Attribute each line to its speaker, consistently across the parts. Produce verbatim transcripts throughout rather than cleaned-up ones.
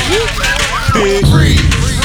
Speaker 1: Pig.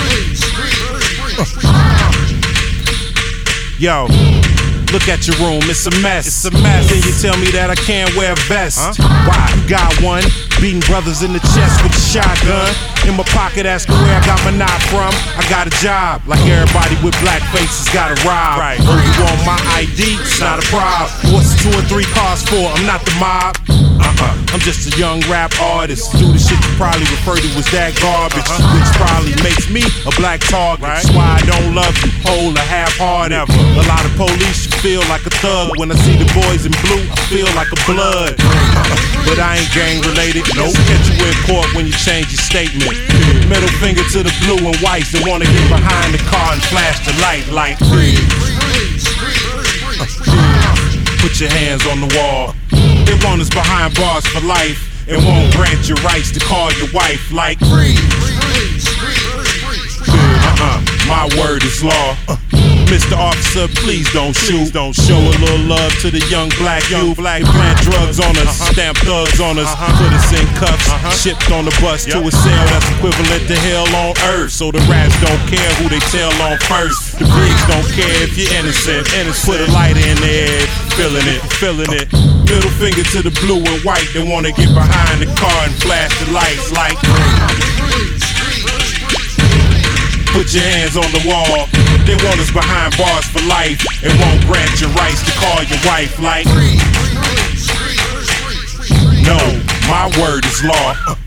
Speaker 1: Yo, look at your room, it's a mess. It's a mess. Then you tell me that I can't wear a vest. Huh? Why? You got one, beating brothers in the chest with a shotgun. In my pocket, asking where I got my knot from. I got a job, like everybody with black faces got a rob. Right. Oh, you want my I D? It's not a problem. What's two or three cars for? I'm not the mob. Uh-uh. I'm just a young rap artist. Do the shit you probably refer to as that garbage, uh-huh. Which probably makes me a black target. Right. That's why I don't love you, whole or half-hearted. Never. A lot of police feel like a thug. When I see the boys in blue, I feel like a blood. But I ain't gang related. Nope. Catch you in court when you change your statement. Middle finger to the blue and whites that wanna get behind the car and flash the light like free. Put your hands on the wall. They want us behind bars for life and won't grant your rights to call your wife like free. Uh-uh, my word is law. Uh, Mister Officer, please don't shoot. Don't show a little love to the young black youth. Black plant drugs on us, uh-huh. Stamp thugs on us, uh-huh. Put us in cuffs, uh-huh. Shipped on the bus yep. To a cell that's equivalent to hell on earth. So the rats don't care who they tell on first. The pigs don't care if you're innocent. innocent. Put a lighter in their head, feeling it, feeling it. Middle finger to the blue and white. They wanna get behind the car and flash the lights like. Put your hands on the wall. They want us behind bars for life and won't grant your rights to call your wife like. No, my word is law.